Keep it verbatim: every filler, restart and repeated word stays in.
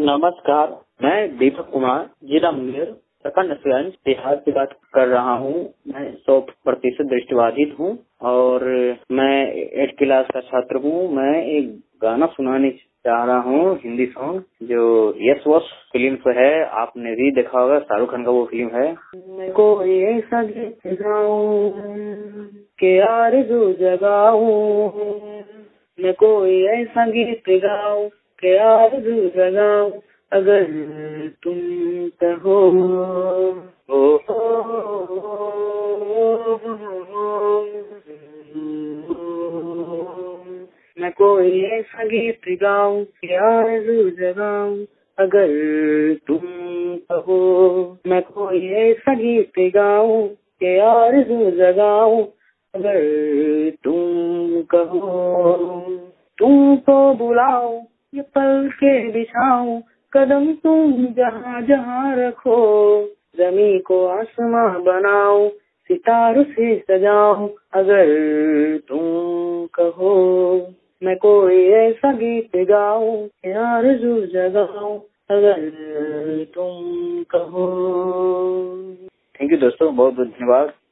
नमस्कार, मैं दीपक कुमार, जिला मुंगेर, प्रखंड सिवान, बिहार से बात कर रहा हूँ। मैं सौ प्रतिशत दृष्टिबाधित हूँ और मैं एट क्लास का छात्र हूँ। मैं एक गाना सुनाने चाह रहा हूँ, हिंदी सॉन्ग, जो यस वॉस फिल्म पे है। आपने भी देखा होगा, शाहरुख खान का वो फिल्म है। मैं कोई ऐसा गीत गाऊं के आरज़ू जगाऊं, मैं कोई ऐसा गीत गाऊं के आरज़ू जगाऊं, अगर तुम कहो ओ, ओ, मैं कोई ऐसा गीत गाऊं के आरज़ू जगाऊं, अगर तुम कहो। मैं कोई ऐसा गीत गाऊं के आरज़ू जगाऊं, अगर तुम कहो। तुमको बुलाऊं, ये पल के बिछाऊं, कदम तुम जहाँ जहाँ रखो, जमी को आसमां बनाऊं, सितारों से सजाऊं, अगर तुम कहो। मैं कोई ऐसा गीत गाऊं के आरज़ू जगाऊं, अगर तुम कहो। थैंक यू दोस्तों, बहुत बहुत धन्यवाद।